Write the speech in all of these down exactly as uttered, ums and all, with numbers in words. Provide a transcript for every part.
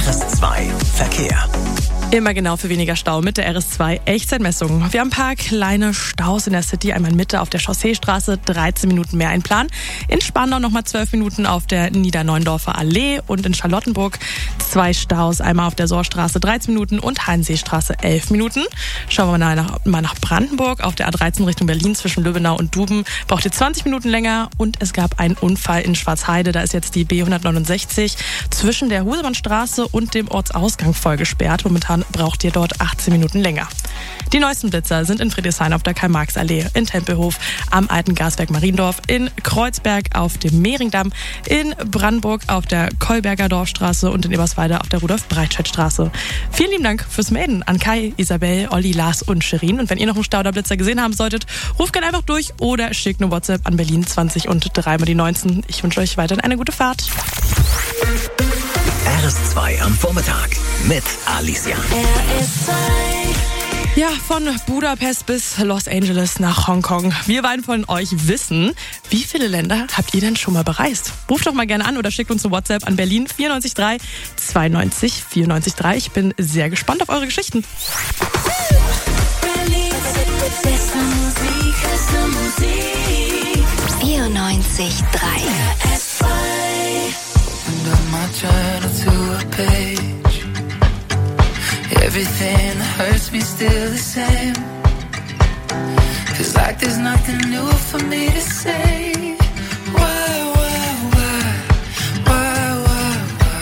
R S zwei Verkehr. Immer genau für weniger Stau mit der R S zwei Echtzeitmessung. Wir haben ein paar kleine Staus in der City. Einmal in Mitte auf der Chausseestraße, dreizehn Minuten mehr Einplan. In Spandau nochmal zwölf Minuten auf der Niederneundorfer Allee. Und in Charlottenburg zwei Staus. Einmal auf der Sohrstraße, dreizehn Minuten und Heidenseestraße, elf Minuten. Schauen wir mal nach, mal nach Brandenburg. Auf der A dreizehn Richtung Berlin zwischen Löbenau und Duben braucht ihr zwanzig Minuten länger. Und es gab einen Unfall in Schwarzheide. Da ist jetzt die B hundertneunundsechzig zwischen der Husemannstraße und dem Ortsausgang voll gesperrt. Momentan braucht ihr dort achtzehn Minuten länger. Die neuesten Blitzer sind in Friedrichshain auf der Karl-Marx-Allee, in Tempelhof, am alten Gaswerk Mariendorf, in Kreuzberg auf dem Mehringdamm, in Brandenburg auf der Kolberger Dorfstraße und in Eberswalde auf der Rudolf-Breitscheid-Straße. Vielen lieben Dank fürs Melden an Kai, Isabel, Olli, Lars und Shirin. Und wenn ihr noch einen Stauderblitzer gesehen haben solltet, ruft gerne einfach durch oder schickt eine WhatsApp an Berlin zwanzig und dreimal die neunzehn. Ich wünsche euch weiterhin eine gute Fahrt. R S zwei am Vormittag mit Alicia. R S zwei. Ja, von Budapest bis Los Angeles nach Hongkong. Wir wollen von euch wissen, wie viele Länder habt ihr denn schon mal bereist? Ruft doch mal gerne an oder schickt uns eine WhatsApp an Berlin vier neun drei zwei neun vier neun drei. Ich bin sehr gespannt auf eure Geschichten. vierundneunzig Komma drei R S zwei. My journal to a page. Everything that hurts me still the same. Feels like there's nothing new for me to say. Why, why, why, why, why,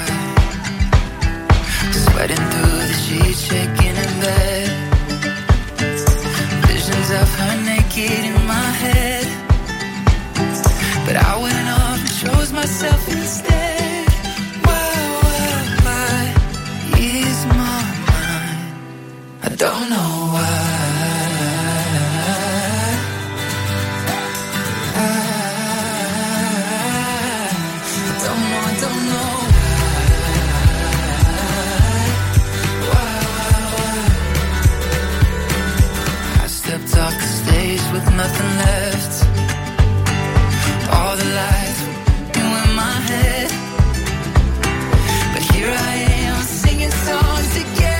why? Sweating through the sheets, shaking in bed. Visions of her naked in my head. But I went off and chose myself instead. Don't know why. I don't know, I don't know why. Why, why, why? I stepped off the stage with nothing left. All the lights were in my head. But here I am singing songs again.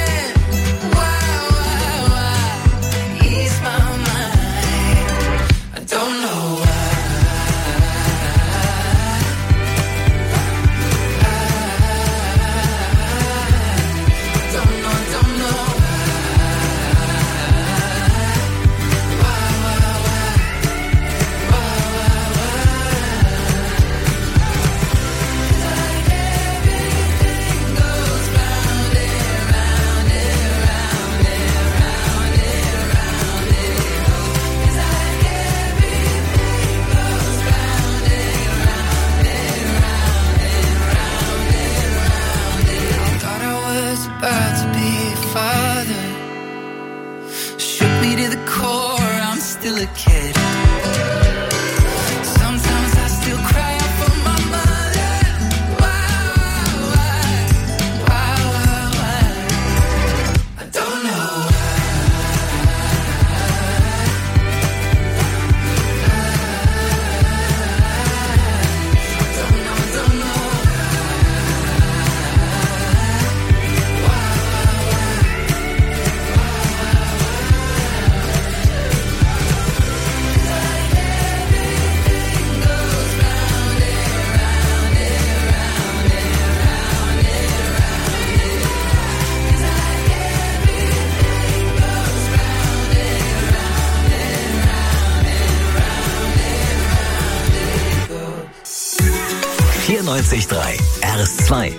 vierundneunzig Komma drei R S zwei.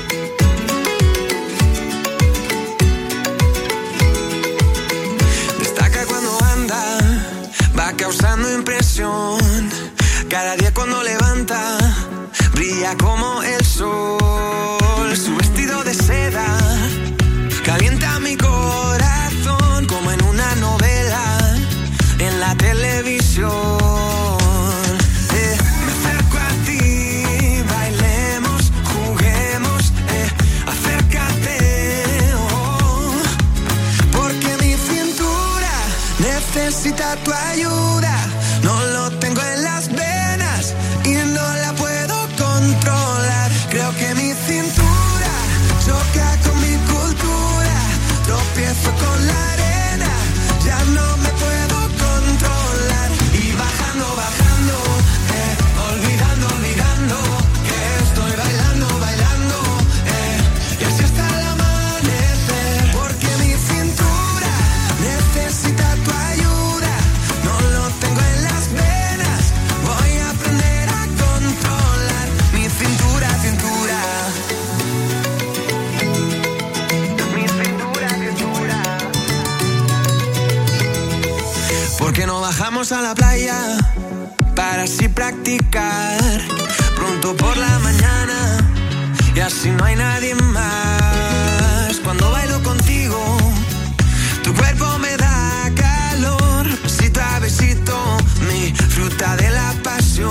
Destaca cuando anda, va causando impresión. Cada día cuando levanta, brilla como el sol. Su vestido de seda calienta mi corazón como en una novela en la televisión. Necesita tu ayuda, no lo tengo en las venas y no la puedo controlar. Creo que mi cintura choca Vamos a la playa para así practicar. Pronto por la mañana y así no hay nadie más. Cuando bailo contigo, tu cuerpo me da calor. Besito a besito, mi fruta de la pasión.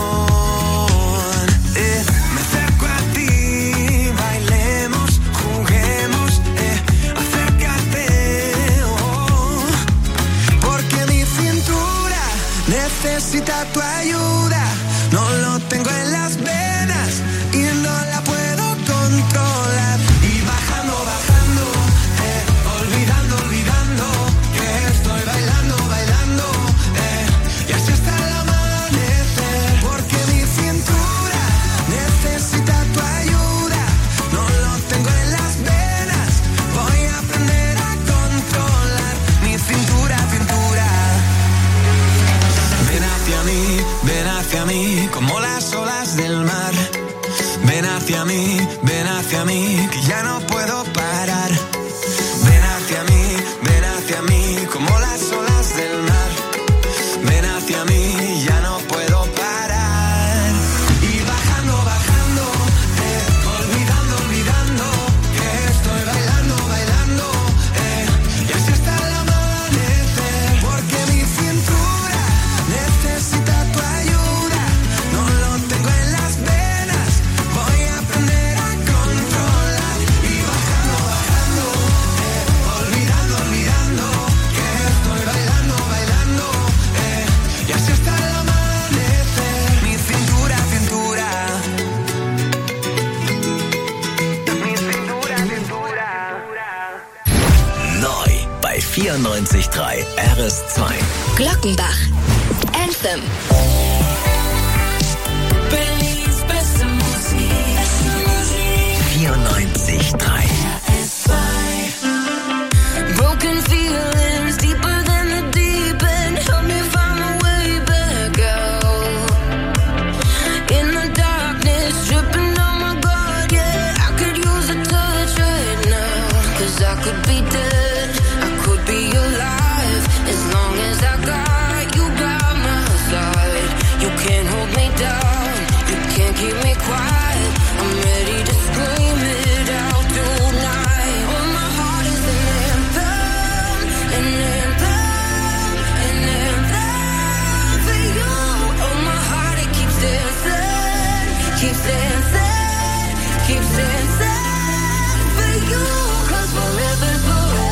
Eh, me acerco a ti, bailemos, juguemos. Eh, acércate, oh, porque mi cintura necesita tu ayuda. No lo tengo en las venas y no la puedo controlar. Y bajando, bajando, eh, olvidando, olvidando que estoy bailando, bailando, eh, y así hasta el amanecer. Porque mi cintura necesita tu ayuda. No lo tengo en las venas. Voy a aprender a controlar mi cintura, cintura. Ven hacia mí, ven hacia mí, como las olas del mar. Ven hacia mí, ven hacia mí, que ya no puedo parar. Ven hacia mí, ven hacia mí, como las olas del mar. Ven hacia mí, ya no puedo parar. Y bajando, bajando, eh, olvidando, olvidando que estoy bailando, bailando, eh, y así hasta el amanecer. Porque mi cintura necesita tu ayuda. No lo tengo en las venas. Voy a aprender a controlar. Y bajando, bajando, eh, olvidando, olvidando que estoy bailando, bailando, eh, y así hasta el amanecer. Mi cintura, cintura. Mi cintura, cintura. Neu bei vierundneunzig Komma drei R S zwei. Glockenbach. Anthem. Berlins beste Musik. vierundneunzig Komma drei. Broken feelings deeper than the deep end. Help me find my way back out. In the darkness, tripping on my guard, yeah. I could use a touch right now. Cause I could be dead, I could be alive. As long as I got you by my side. You can't hold me down, you can't keep me quiet. I'm ready to scream it out tonight. Oh, my heart is an anthem, an anthem, an anthem for you. Oh, my heart, it keeps dancing, keeps dancing, keeps dancing for you. Cause forever's forever.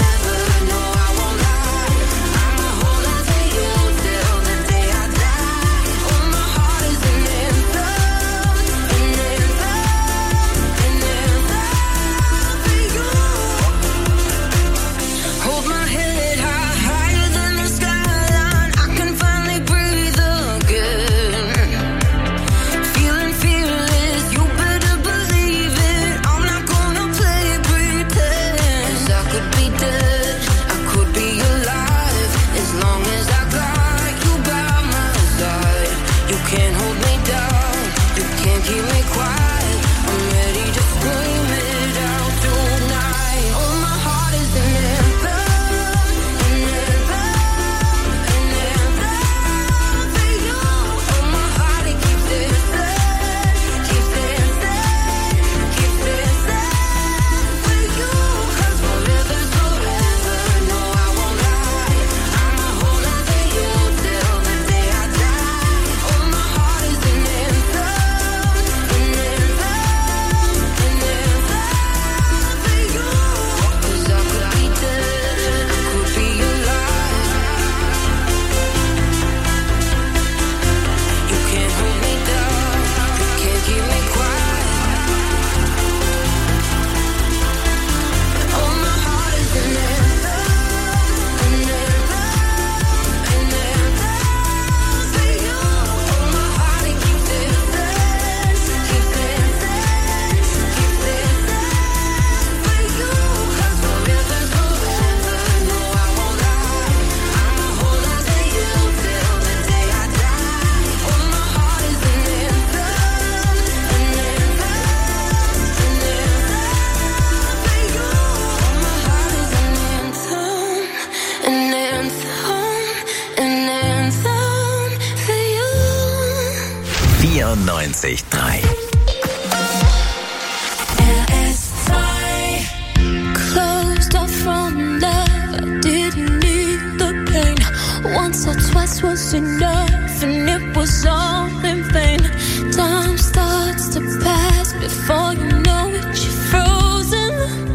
vierundneunzig Komma drei. Closed off from love, I didn't need the pain. Once or twice was enough, and it was all in vain. Time starts to pass before you know it, you're frozen.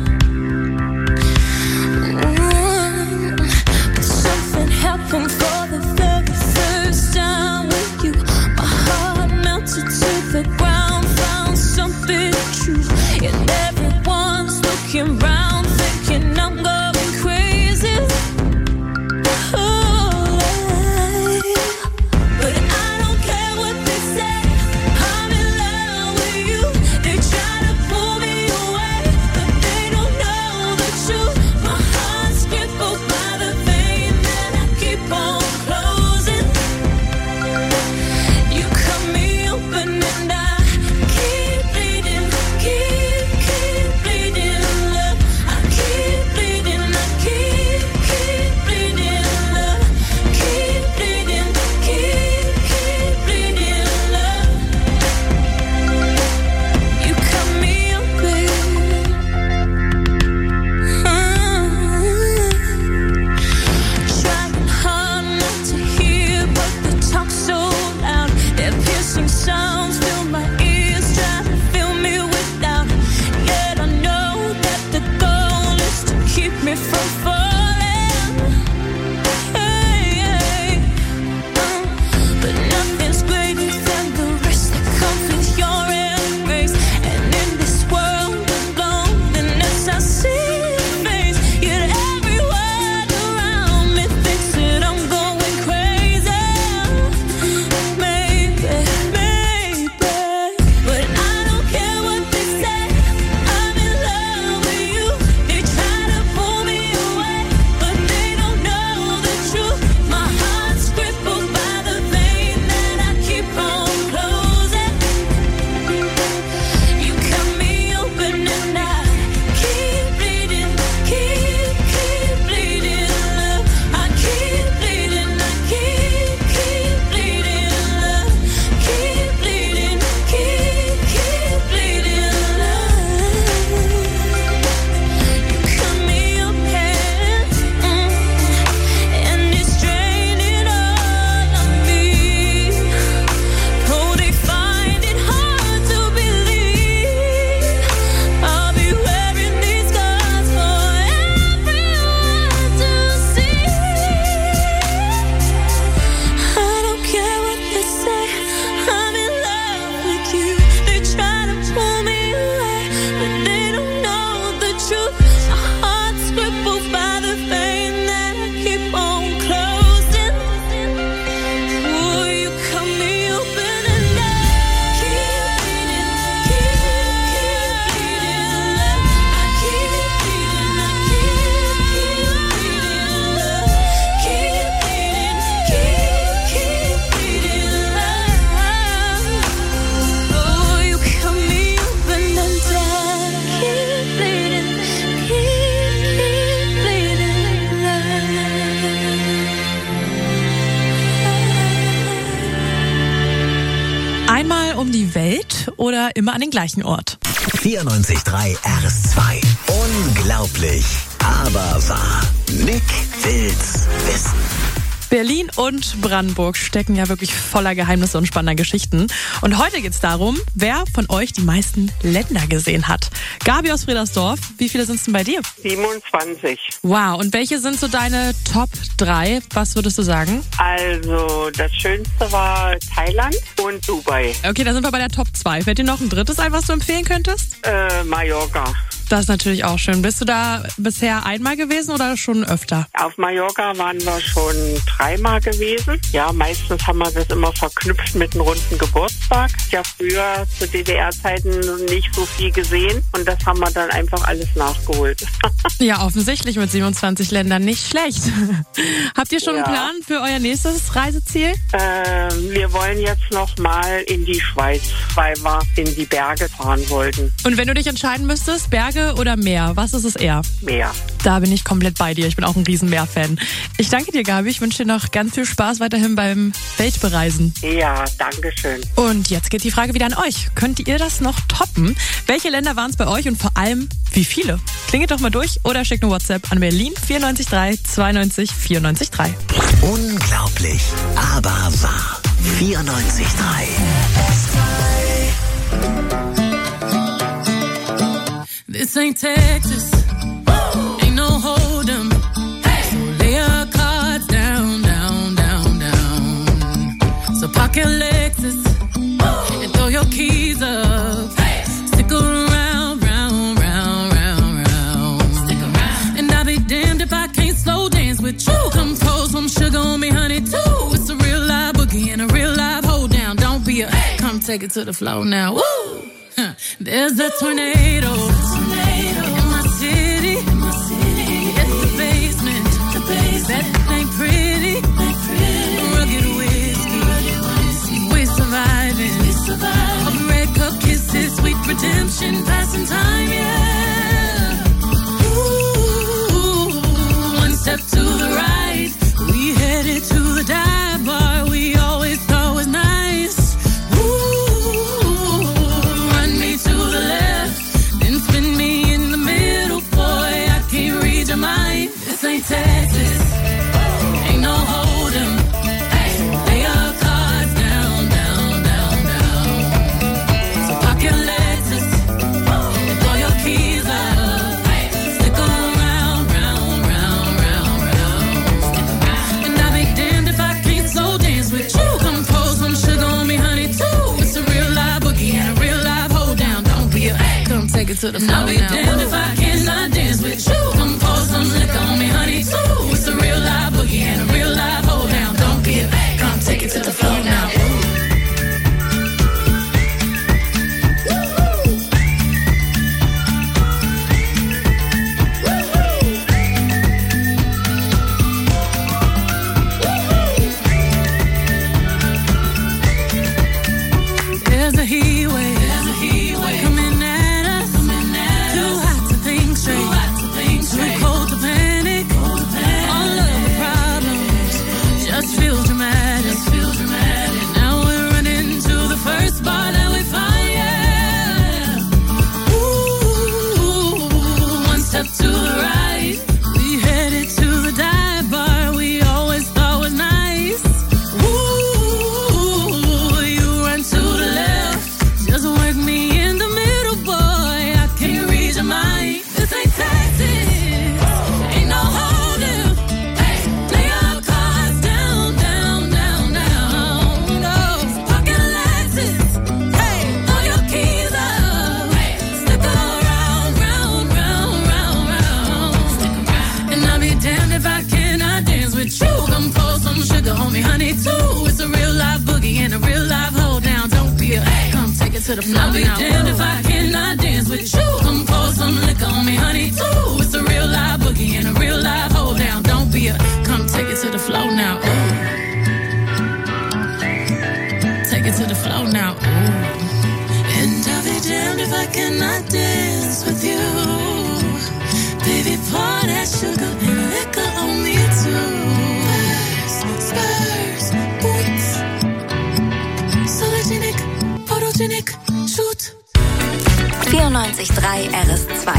Mm. But something happened for the very first time with you. My heart melted to the ground, found something true, and everyone's looking round, thinking I'm going crazy. Oh, but I don't care what they say. I'm in love with you. They try to pull me away, but they don't know the truth. My heart's crippled by the vein that I keep on closing. You cut me open and I keep bleeding, keep, keep bleeding, love. I keep bleeding, I keep, keep bleeding, love. Keep bleeding, keep, keep bleeding, love. You cut me open. Trying hard not to hear, but the talk's so loud. Their piercing sounds fill my ears, trying to fill me with doubt. Yet I know that the goal is to keep me from falling. Hey, hey. Uh, but nothing's greater than the rest that comes with your embrace. And in this world of loneliness, I see your face. Yet everyone around me thinks that I'm going crazy. Maybe, maybe, but I don't care what they say. I'm in love with you. They try to pull me away, but they don't know the truth. My heart's crippled by the vein that I keep on closing. You cut me open and I keep bleeding, keep, keep bleeding, love. I keep bleeding, I keep, keep bleeding, love. Keep bleeding, keep, keep bleeding, love. You cut me open, mm, and it's draining all of me. Oh, they find it hard to believe I'll be wearing these scars for everyone to see. I don't care what they say. I'm in love with you. They try to pull me away, but they don't know the truth. My heart's crippled by the vein that I keep on closing. Oh, you cut me open and I keep bleeding, keep, keep bleeding, love. I keep bleeding, I keep, keep bleeding, love. Keep bleeding, keep, keep bleeding, love. Oh, you cut me open and I keep bleeding, keep, keep bleeding, love. Einmal um die Welt oder immer an den gleichen Ort? vierundneunzig Komma drei R S zwei. Unglaublich, aber wahr. Nick will's wissen. Berlin und Brandenburg stecken ja wirklich voller Geheimnisse und spannender Geschichten. Und heute geht's darum, wer von euch die meisten Länder gesehen hat. Gabi aus Friedersdorf, wie viele sind's denn bei dir? siebenundzwanzig. Wow, und welche sind so deine Top drei? Was würdest du sagen? Also das Schönste war Thailand und Dubai. Okay, dann sind wir bei der Top zwei. Fällt dir noch ein drittes ein, was du empfehlen könntest? Äh, Mallorca. Das ist natürlich auch schön. Bist du da bisher einmal gewesen oder schon öfter? Auf Mallorca waren wir schon dreimal gewesen. Ja, meistens haben wir das immer verknüpft mit einem runden Geburtstag. Ich habe früher zu D D R-Zeiten nicht so viel gesehen und das haben wir dann einfach alles nachgeholt. Ja, offensichtlich mit siebenundzwanzig Ländern nicht schlecht. Habt ihr schon Ja. einen Plan für euer nächstes Reiseziel? äh, wir wollen jetzt noch mal in die Schweiz, weil wir in die Berge fahren wollten. Und wenn du dich entscheiden müsstest, Berge Berge oder Meer? Was ist es eher? Meer. Da bin ich komplett bei dir. Ich bin auch ein riesen Meer-Fan. Ich danke dir, Gabi. Ich wünsche dir noch ganz viel Spaß weiterhin beim Weltbereisen. Ja, danke schön. Und jetzt geht die Frage wieder an euch. Könnt ihr das noch toppen? Welche Länder waren es bei euch und vor allem, wie viele? Klingelt doch mal durch oder schickt eine WhatsApp an Berlin vier neun drei zwei neun vier neun drei. Unglaublich, aber wahr. vierundneunzig Komma drei. This ain't Texas. Ain't no hold'em. So lay your cards down, down, down, down. So park your Lexus and throw your keys up. Stick around, round, round, round, round. Stick around. And I'll be damned if I can't slow dance with you. Come pour some sugar on me, honey, too. It's a real live boogie and a real live hold down. Don't be a come take it to the floor now. Woo! Huh. There's a tornado. In my city, in my city, it's the basement. The basement. That ain't pretty. Ain't pretty. Rugged whiskey. Rugged whiskey. We're surviving. We surviving. Of red cup kisses, sweet redemption, passing time, yeah. Ooh, one step to the right, we headed to the dive bar. We always thought was nice. Ooh, run me to the left, then spin me in the middle, boy, I can't read your mind. This ain't Texas, ain't no hold'em. Lay your cards down, down, down, down. So park your Lexus and throw your keys up. Stick around, round, round, round, round. And I'll be damned if I can't slow dance with you. Come pour some sugar on me, honey, too. It's a real live boogie and a real live hold down. Don't be a come take it to the floor. I'll be damned if I cannot dance with you. Come pour some liquor on me, honey, too. It's a real live boogie and a real live hold down. Don't be a come take it to the floor now. There's a heat wave, there's a heat wave coming at us, coming at too hot to think straight, too hot to think straight, too cold to panic, cold to panic. All of the problems just feel dramatic, just feel dramatic. Now we're running to the first bar that we find, yeah. Ooh, one step to the right, we headed to the dive bar. We always thought was nice. Ooh, you run to the left, just work me in the middle, boy. I can't read your mind. This ain't Texas, ain't no hold'em. Lay your cards down, down, down, down. No, pocket Lexus. Hey, throw your keys up. Stick around, round, round, round, round. And I'll be damned if I cannot dance with you. Come pour some sugar on me, honey, too. It's a real live boogie and a real live hold down. Don't be a come take it to the floor. I'll be damned if I cannot dance with you. Come pour some liquor on me, honey, too. It's a real live boogie and a real live hold down. Don't be a come take it to the floor now. Ooh. Take it to the floor now. Ooh. And I'll be damned if I cannot dance with you. Baby, pour that sugar and liquor on me too. Spurs, boots, Sologenic, Photogenic, Shoot. vierundneunzig Komma drei R S zwei.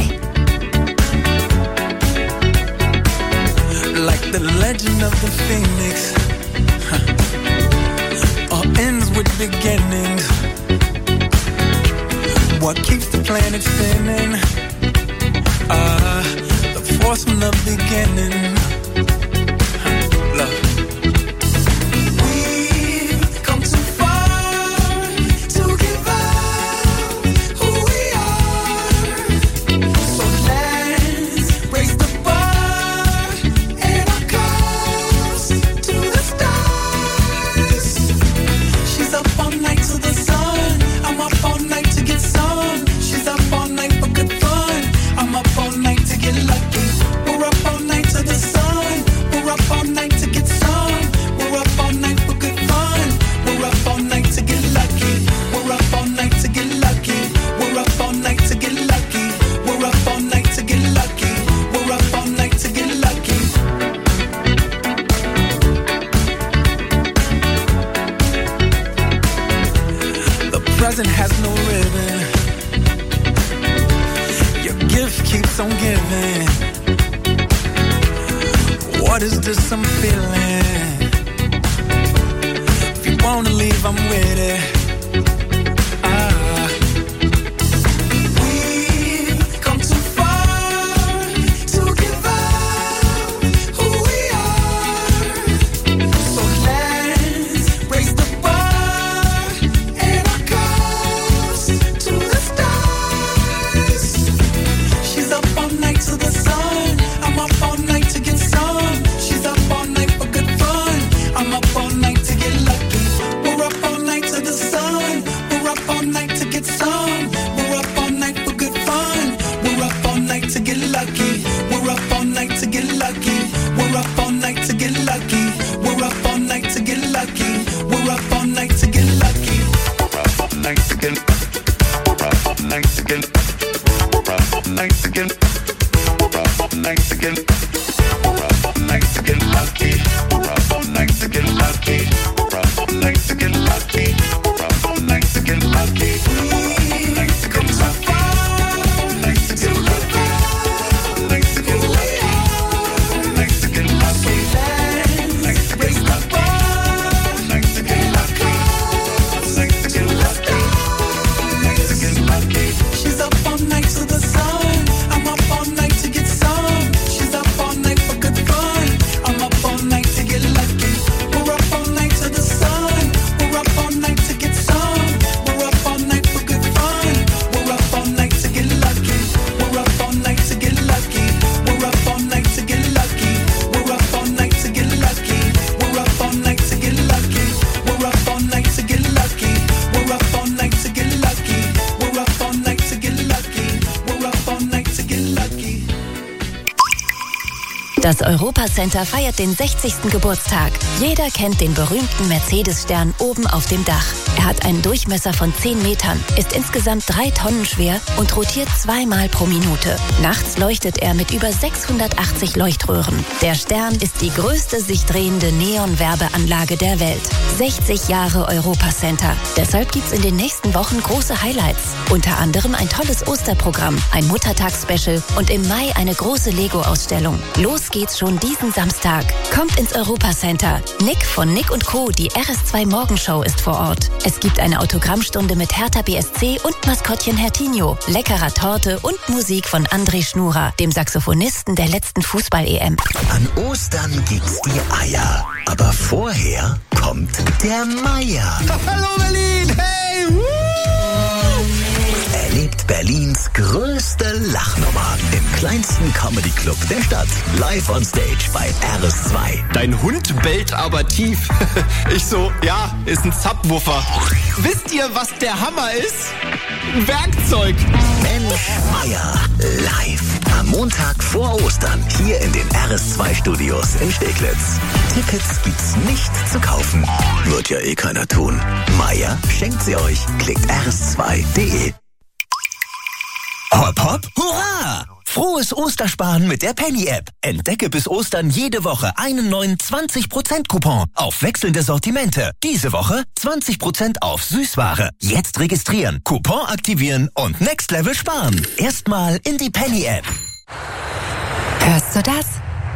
Like the legend of the phoenix, huh. All ends with beginnings. What keeps the planet spinning? Uh, the force from the beginning. Huh. Love. We've come too far to give up who we are. So let's raise the bar and our cars to the stars. She's up all night to the sun. I'm up all night to get some. She's up all night for good fun. I'm up all night to get lucky. We're up all night to the sun. feeling? What is this I'm feeling? If you wanna leave, I'm with it. Ah. We've come too far to give up who we are. So let's raise the bar and our cups to the stars. She's up all night to the sun. I'm up all night to get some. She's up all night for good fun. I'm up all night to get lucky. We're up all night to the sun. We're up all night to get some. We're up all night for good fun. We're up all night to get lucky. We're up all night to get lucky. We're up all night to get lucky. We're up all night to get lucky. We're up all night to get lucky. We're up all night to get. We're up all night to get. We're up all night to get. We're up all night to get. We're up all night to get lucky. We're up all night to get lucky. We're up all night to get lucky. We're up all night to get lucky. We're up all night to get lucky. All night to get lucky. All night to get lucky. All night to get lucky. All night to get lucky. All night to get lucky. All night to get lucky. All night to get lucky. She's up all night to the sun. I'm up all night to get some. She's up all night for good fun. I'm up all night to get lucky. We're up all night to the sun. We're up all night to get some. We're up all night for good fun. We're up all night to get lucky. We're up all night to get lucky. We're up all night to get lucky. We're up all night to get lucky. We're up all night to get lucky. We're up all night to get lucky. We're up all night to get lucky. We're up all night to get lucky. We're up all night to get lucky. Das Europacenter feiert den sechzigsten Geburtstag. Jeder kennt den berühmten Mercedes-Stern oben auf dem Dach. Er hat einen Durchmesser von zehn Metern, ist insgesamt drei Tonnen schwer und rotiert zweimal pro Minute. Nachts leuchtet er mit über sechshundertachtzig Leuchtröhren. Der Stern ist die größte sich drehende Neon-Werbeanlage der Welt. sechzig Jahre Europacenter. Deshalb gibt's in den nächsten Wochen große Highlights. Unter anderem ein tolles Osterprogramm, ein Muttertagsspecial und im Mai eine große Lego-Ausstellung. Los geht's schon diesen Samstag. Kommt ins Europacenter. Nick von Nick und Co., die R S zwei Morgenshow, ist vor Ort. Es gibt eine Autogrammstunde mit Hertha B S C und Maskottchen Hertinho, leckerer Torte und Musik von André Schnura, dem Saxophonisten der letzten Fußball-E M. An Ostern gibt's die Eier. Aber vorher kommt der Meier. Hallo Berlin, hey! Woo! Erlebt Berlins größte Lachnummer im kleinsten Comedy-Club der Stadt. Live on Stage bei R S zwei. Dein Hund bellt aber tief. Ich so, ja, ist ein Subwoofer. Wisst ihr, was der Hammer ist? Ein Werkzeug. Mensch Meier live. Am Montag vor Ostern hier in den R S zwei Studios in Steglitz. Tickets gibt's nicht zu kaufen. Wird ja eh keiner tun. Meier schenkt sie euch. Klickt r s zwei punkt de. Hopp, hopp, hurra! Frohes Ostersparen mit der Penny-App. Entdecke bis Ostern jede Woche einen neuen zwanzig Prozent Coupon auf wechselnde Sortimente. Diese Woche zwanzig Prozent auf Süßware. Jetzt registrieren, Coupon aktivieren und Next Level sparen. Erstmal in die Penny-App. Hörst du das?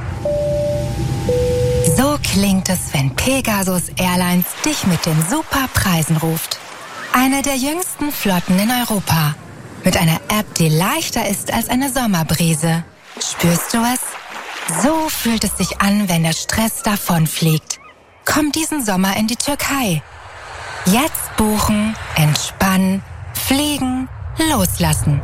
So klingt es, wenn Pegasus Airlines dich mit den super Preisen ruft. Eine der jüngsten Flotten in Europa. Mit einer App, die leichter ist als eine Sommerbrise. Spürst du es? So fühlt es sich an, wenn der Stress davonfliegt. Komm diesen Sommer in die Türkei. Jetzt buchen, entspannen, fliegen, loslassen.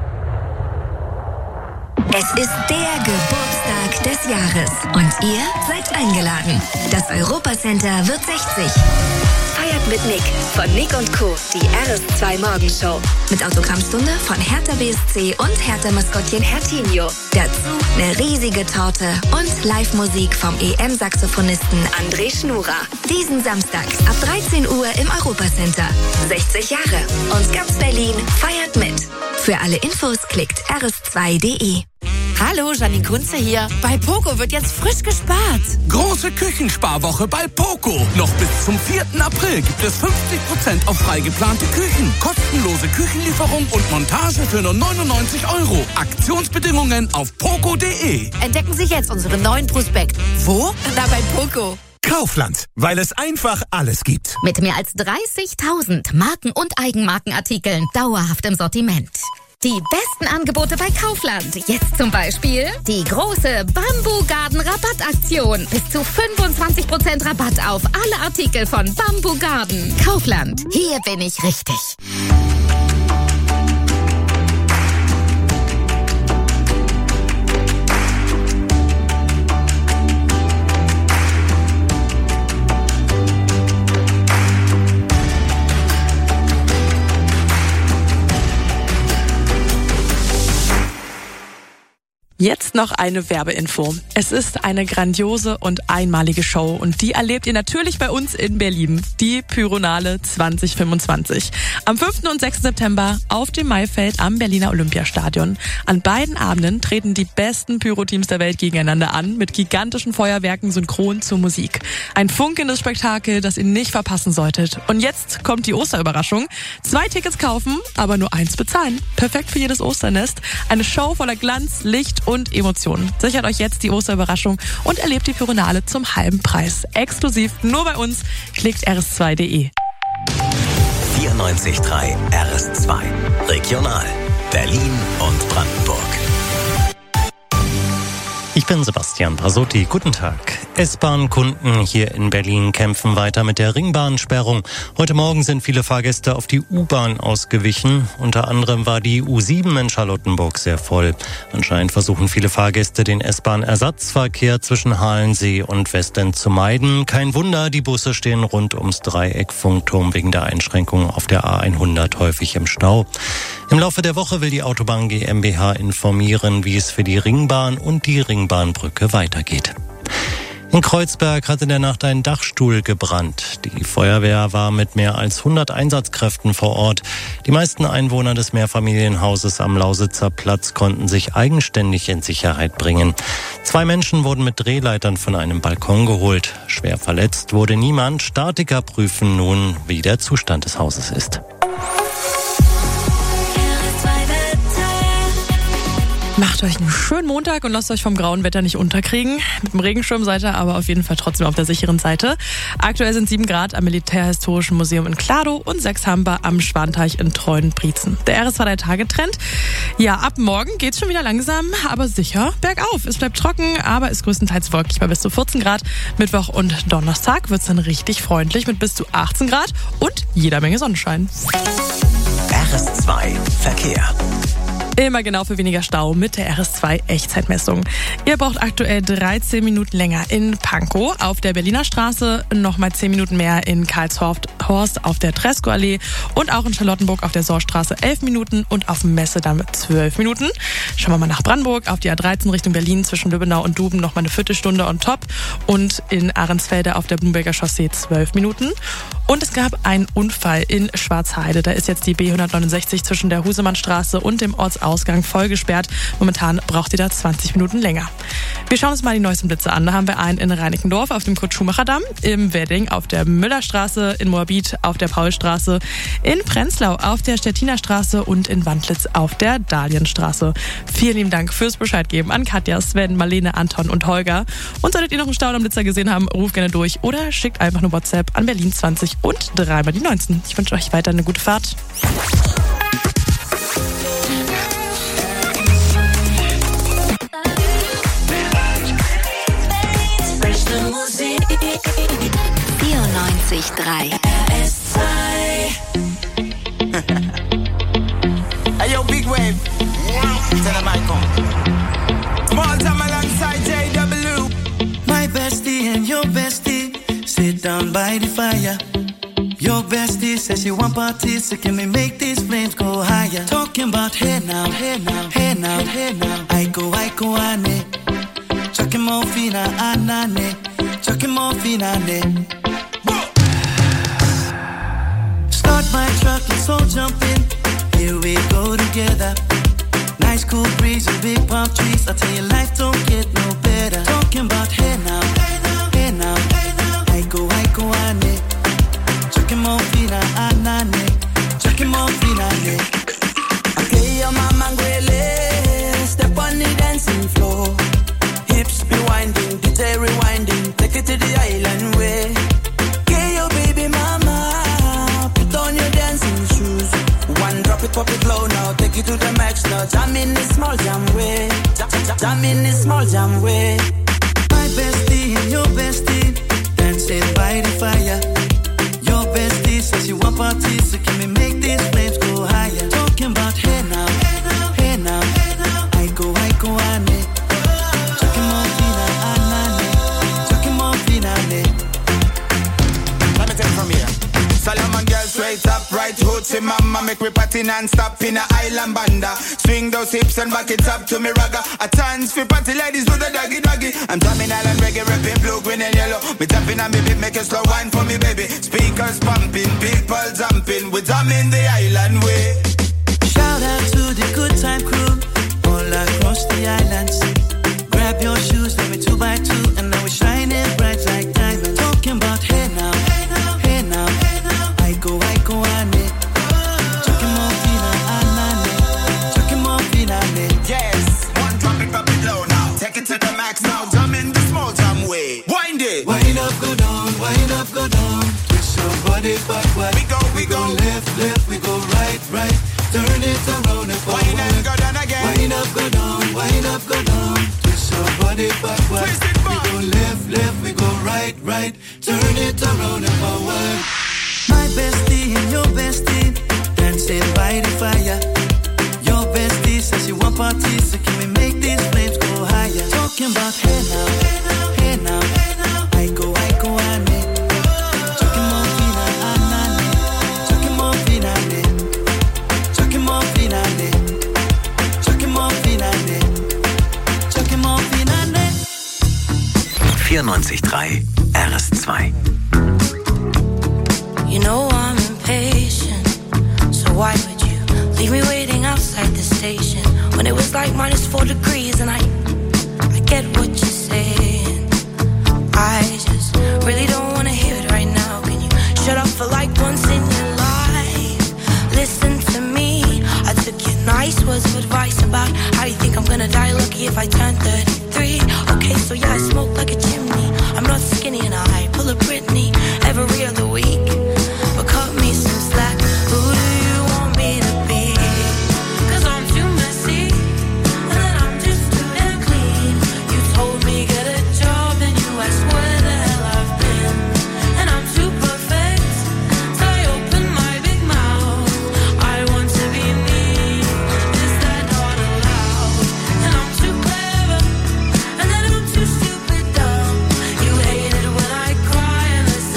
Es ist der Geburtstag des Jahres und ihr seid eingeladen. Das Europacenter wird sechzig. Feiert mit Nick von Nick und Co., die R S zwei Morgenshow. Mit Autogrammstunde von Hertha B S C und Hertha-Maskottchen Hertinho. Dazu eine riesige Torte und Live-Musik vom E M-Saxophonisten André Schnura. Diesen Samstag ab dreizehn Uhr im Europacenter. sechzig Jahre und ganz Berlin feiert mit. Für alle Infos klickt r s zwei punkt de. Hallo, Janine Kunze hier. Bei Poco wird jetzt frisch gespart. Große Küchensparwoche bei Poco. Noch bis zum vierten April gibt es fünfzig Prozent auf frei geplante Küchen. Kostenlose Küchenlieferung und Montage für nur neunundneunzig Euro. Aktionsbedingungen auf poco punkt de. Entdecken Sie jetzt unseren neuen Prospekt. Wo? Na, bei Poco. Kaufland, weil es einfach alles gibt. Mit mehr als dreißigtausend Marken- und Eigenmarkenartikeln dauerhaft im Sortiment. Die besten Angebote bei Kaufland. Jetzt zum Beispiel die große Bamboo Garden Rabattaktion. Bis zu fünfundzwanzig Prozent Rabatt auf alle Artikel von Bamboo Garden. Kaufland. Hier bin ich richtig. Jetzt noch eine Werbeinfo. Es ist eine grandiose und einmalige Show und die erlebt ihr natürlich bei uns in Berlin. Die Pyronale zwanzig fünfundzwanzig. Am fünften und sechsten September auf dem Maifeld am Berliner Olympiastadion. An beiden Abenden treten die besten Pyro-Teams der Welt gegeneinander an, mit gigantischen Feuerwerken synchron zur Musik. Ein funkelndes Spektakel, das ihr nicht verpassen solltet. Und jetzt kommt die Osterüberraschung. Zwei Tickets kaufen, aber nur eins bezahlen. Perfekt für jedes Osternest. Eine Show voller Glanz, Licht und Emotionen. Sichert euch jetzt die Osterüberraschung und erlebt die Pyronale zum halben Preis. Exklusiv nur bei uns. Klickt r s zwei punkt de. vierundneunzig Komma drei R S zwei. Regional. Berlin und Brandenburg. Ich bin Sebastian Brasotti. Guten Tag. S-Bahn-Kunden hier in Berlin kämpfen weiter mit der Ringbahnsperrung. Heute Morgen sind viele Fahrgäste auf die U-Bahn ausgewichen. Unter anderem war die U sieben in Charlottenburg sehr voll. Anscheinend versuchen viele Fahrgäste, den S-Bahn-Ersatzverkehr zwischen Halensee und Westend zu meiden. Kein Wunder, die Busse stehen rund ums Dreieck Funkturm wegen der Einschränkungen auf der A hundert häufig im Stau. Im Laufe der Woche will die Autobahn GmbH informieren, wie es für die Ringbahn und die Ringbahnbrücke weitergeht. In Kreuzberg hat in der Nacht ein Dachstuhl gebrannt. Die Feuerwehr war mit mehr als hundert Einsatzkräften vor Ort. Die meisten Einwohner des Mehrfamilienhauses am Lausitzer Platz konnten sich eigenständig in Sicherheit bringen. Zwei Menschen wurden mit Drehleitern von einem Balkon geholt. Schwer verletzt wurde niemand. Statiker prüfen nun, wie der Zustand des Hauses ist. Macht euch einen schönen Montag und lasst euch vom grauen Wetter nicht unterkriegen. Mit dem Regenschirm seid ihr aber auf jeden Fall trotzdem auf der sicheren Seite. Aktuell sind sieben Grad am Militärhistorischen Museum in Kladow und sechs haben wir am Schwanteich in Treuenbrietzen. Der R S zwei drei Tage Trend. Ja, ab morgen geht's schon wieder langsam, aber sicher bergauf. Es bleibt trocken, aber ist größtenteils wolkig bei bis zu vierzehn Grad. Mittwoch und Donnerstag wird's dann richtig freundlich mit bis zu achtzehn Grad und jeder Menge Sonnenschein. R S zwei Verkehr. Immer genau für weniger Stau mit der R S zwei Echtzeitmessung. Ihr braucht aktuell dreizehn Minuten länger in Pankow auf der Berliner Straße, nochmal zehn Minuten mehr in Karlshorst auf der Tresco-Allee und auch in Charlottenburg auf der Sohrstraße elf Minuten und auf dem Messedamm zwölf Minuten. Schauen wir mal nach Brandenburg auf die A dreizehn Richtung Berlin zwischen Lübbenau und Duben nochmal eine Viertelstunde on top und in Ahrensfelde auf der Blumberger Chaussee zwölf Minuten. Und es gab einen Unfall in Schwarzheide. Da ist jetzt die B hundertneunundsechzig zwischen der Husemannstraße und dem Ortsausgang voll gesperrt. Momentan braucht ihr da zwanzig Minuten länger. Wir schauen uns mal die neuesten Blitze an. Da haben wir einen in Reinickendorf auf dem Kurt-Schumacher-Damm, im Wedding auf der Müllerstraße, in Moabit auf der Paulstraße, in Prenzlau auf der Stettiner Straße und in Wandlitz auf der Dahlienstraße. Vielen lieben Dank fürs Bescheid geben an Katja, Sven, Marlene, Anton und Holger. Und solltet ihr noch einen Staudamm-Blitzer gesehen haben, ruft gerne durch oder schickt einfach eine WhatsApp an Berlin zwanzig und dreimal die neunzehn. Ich wünsche euch weiter eine gute Fahrt. vierundneunzig Komma drei R S zwei. Hey yo, Big Wave. Tell them I come. Small time alongside J W. My bestie and your bestie sit down by the fire. Your bestie says she want parties, so can we make these flames go higher? Talking about hey now, hey now, hey now, hey now. I go, I go, ane. Chucking more fina, anane. Chucking more fina, ane. Start my truck, let's all jump in. Here we go together. Nice cool breeze and big palm trees. I tell you, life don't get no better. Talking about hey now, hey now, hey now. Aiko, aiko, ane. Chucking more fina, anane. Chucking more fina, ane. Okay, your mama ngwele. Step on the dancing floor. Hips be winding, D J rewinding. Take it to the island way. Okay, your baby mama. Put on your dancing shoes. One drop it, pop it low now. Take it to the max now. Jam in this small jam way. Jam, jam, jam in this small jam way. My bestie and your bestie dancing by the fire. Your bestie says you want parties, so can we make these flames go higher? Talking about hey now, hey now, hey now, hey now. I go, I go, ane. Chucking more fina, anane. Chucking more fina, ane. Let me take it from here. Solomon girl straight up, right hoochie mama. Make me party non-stop in a island banda. Swing those hips and back it up to me ragga. A chance for party ladies do the doggy doggy. I'm drumming island reggae, rapping blue, green and yellow. Me tapping on me beat, make a slow wine for me baby. Speakers pumping, people jumping. We drumming the island way. Shout out to the good time crew all across the islands. Grab your shoes, let me two by two, and now we're shining bright like diamonds. Talking about hey now, hey now, hey now, hey now. I go, I go, ane. Chucking more fina, anane. Chucking more fina, ane. Yes, one drop it, drop it low now. Take it to the max now. Jump in the small jam way. Wind it. Wind up, go down, wind up, go down. Twist your body backward. We go, we, we go. go left, left, we go right, right. Turn it around and forward. Wind up, go down again. Wind up, go down, wind up, go down. Twist your body backward. Twist it back. We go left, left, we go right, right. Turn it around and forward. My bestie and your bestie dancing by the fire. Your bestie says you want parties, so can we make these flames go higher? Talking about hey now, hey now, hey now, hey now. I go, I go, ane. Chucking more fina, anane. Chucking more fina, ane. Chucking more fina, ane. Chucking more fina, ane. Chucking more fina, ane. vierundneunzig Komma drei R S zwei. You know I'm impatient, so why would you leave me waiting outside the station when it was like minus four degrees? And I, I get what you're saying. I just really don't wanna hear it right now. Can you shut up for like once in your life? Listen to me. I took your nice words of advice about how you think I'm gonna die lucky if I turn thirty-three. Okay, so yeah, I smoke like a chimney. I'm not skinny and I pull a Britney every other week. But cut me some slack. Who do you want me to be? Cause I'm too messy, and then I'm just too damn clean. You told me get a job, and you asked where the hell I've been. And I'm too perfect, so I open my big mouth. I want to be me, is that not allowed? And I'm too clever, and then I'm too stupid dumb. You hate it when I cry, and the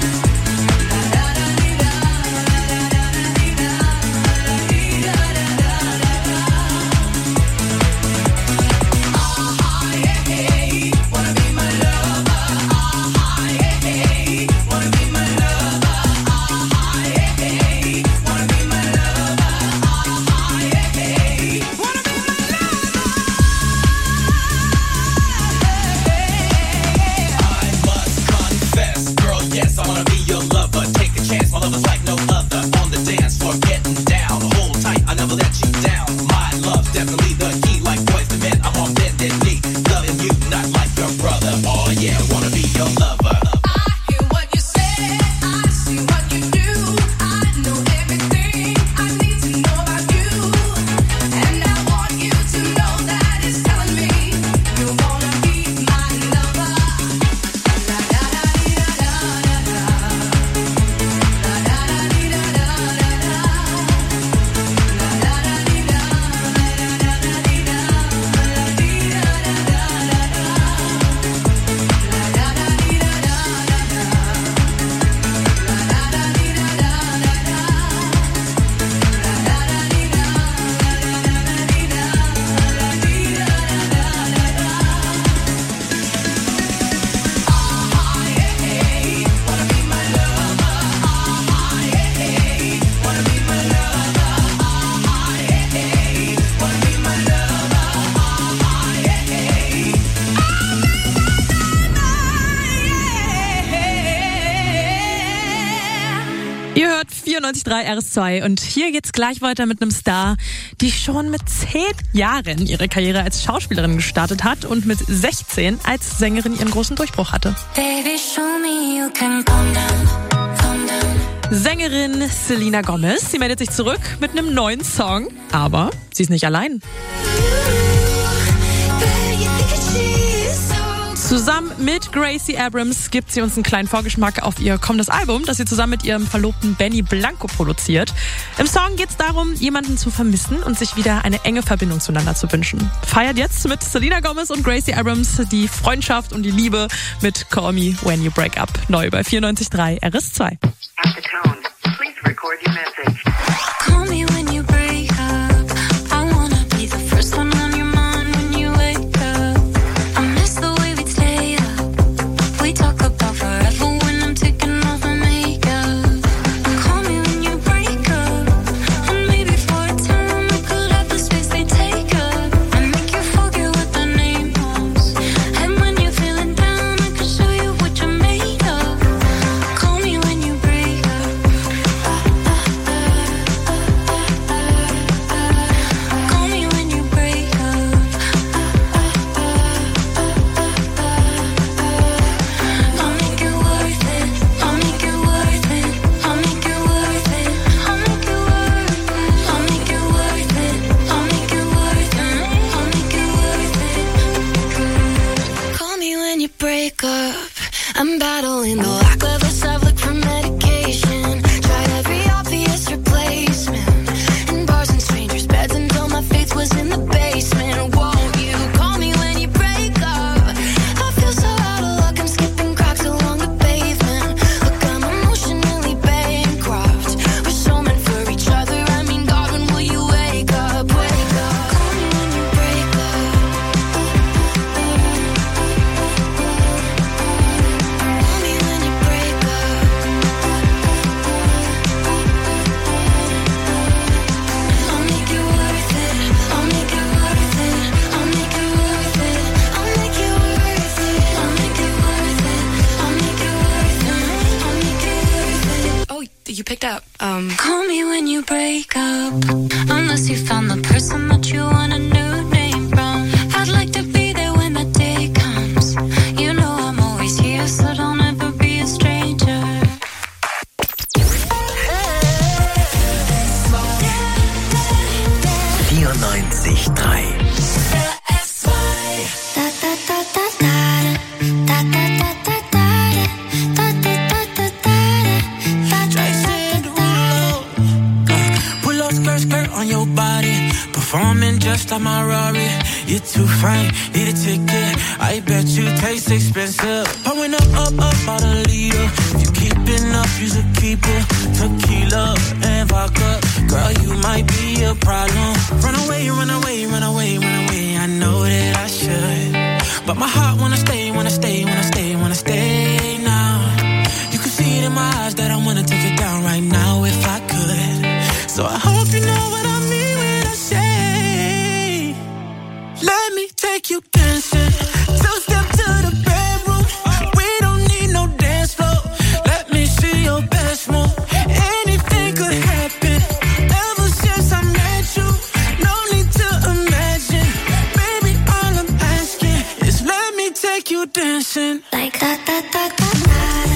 vierundneunzig Komma drei R S zwei und hier geht's gleich weiter mit einem Star, die schon mit zehn Jahren ihre Karriere als Schauspielerin gestartet hat und mit sechzehn als Sängerin ihren großen Durchbruch hatte. Baby, show me you can calm down, calm down. Sängerin Selena Gomez, sie meldet sich zurück mit einem neuen Song, aber sie ist nicht allein. Zusammen mit Gracie Abrams gibt sie uns einen kleinen Vorgeschmack auf ihr kommendes Album, das sie zusammen mit ihrem Verlobten Benny Blanco produziert. Im Song geht es darum, jemanden zu vermissen und sich wieder eine enge Verbindung zueinander zu wünschen. Feiert jetzt mit Selena Gomez und Gracie Abrams die Freundschaft und die Liebe mit Call Me When You Break Up. Neu bei vierundneunzig Komma drei R S zwei. At the tone, please record your message. Call me when you break up. I wanna be the first one on your mind when you wake up. I miss the way we stay up. We talk about forever when I'm taking off my makeup. Call me when you break up. And maybe for a time we could have the space they take up. And make you forget what the name was. And when you're feeling down, I can show you what you're made of. Call me when you break up. Call me when you break up. I'll make it worth it. I'll make it worth it. I'll make it worth it. I'll make it worth it. I'll make it worth it. I'll make it worth it. I'll make it worth it. Call me when you break up. I'm battling the lack of a I've looked for medication. Tried every obvious replacement. In bars and strangers' beds until my faith was in the basement. Won't you call me when you break up? I feel so out of luck, I'm skipping cracks along the pavement. Look, I'm emotional picked up. Um, Call me when you break up, unless you found the person that you want a new name from. I'd like to be there when the day comes. You know I'm always here, so don't ever be a stranger. vierundneunzig Komma drei on your body, performing just like my Rari. You're too fine, need a ticket. I bet you taste expensive. Pouring up, up, up, out a leader. If you keeping up, you's a keeper. Tequila and vodka, girl, you might be a problem. Run away, run away, run away, run away. I know that I should, but my heart wanna stay, wanna stay, wanna stay, wanna stay now. You can see it in my eyes that I wanna take it down right now if I could. So I hope you know what I mean when I say, let me take you dancing. Two step to the bedroom. We don't need no dance floor. Let me see your best move. Anything could happen. Ever since I met you, no need to imagine. Baby, all I'm asking is let me take you dancing. Like that, that, that, that, that.